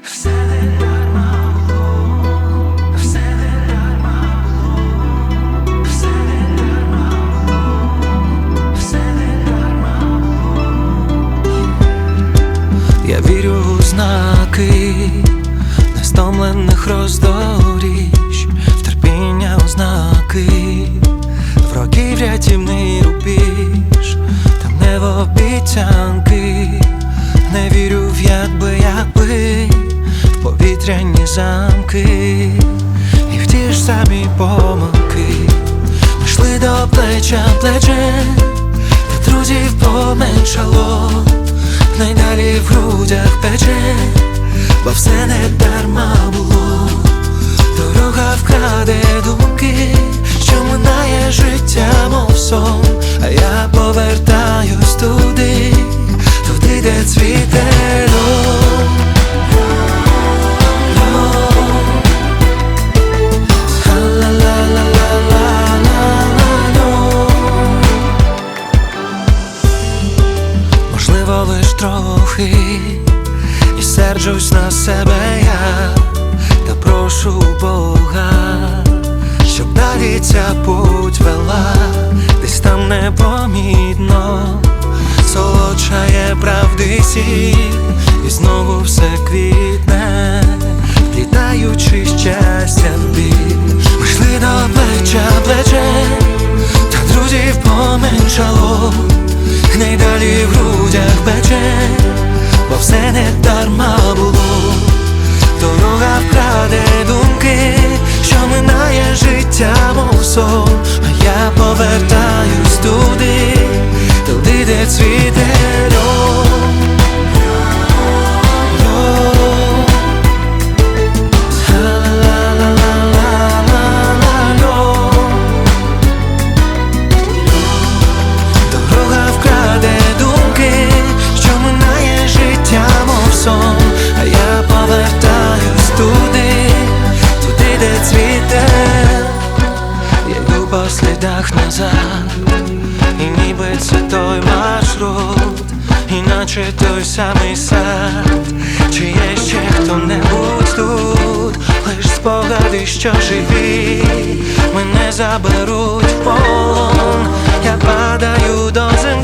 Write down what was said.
все не дарма було, все не дарма було, все не дарма було, все не дарма було. Я вірю у знаки нестомлених роздоріж, в терпіння ознаки, в років рятівний рубіж, там не в обіцянки. Не вірю в якби, в повітряні замки і в ті ж самі помилки. Ми йшли до плеча плече, та друзів поменшало, найдалі в грудях пече, бо все не дарма було. Дорога вкраде думки, що минає життя, мов сон, а я повертаюсь туди, де цвіте льон. Можливо, лиш трохи і серджусь на себе я, та прошу Бога, щоб далі ця путь вела, десь там непомітно солодшає правди сіль, і знову все квітне, вплітаючи щастя в біль. Ми йшли до плеча плече, та друзів поменшало, найдалі в грудях пече, бо все не дарма було. Дорога вкраде думки, що минає життя, мов сон, а я повертаюсь туди, де цвіте льон. Дорога вкраде думки, що минає життя, мов сон, а я повертаюсь туди, де цвіте. Я йду по слідах назад, і ніби це той маршрут, іначе той самий сад. Чи є ще хто-небудь тут? Лиш спогади, що живі, мене заберуть в полон. Я падаю до землі.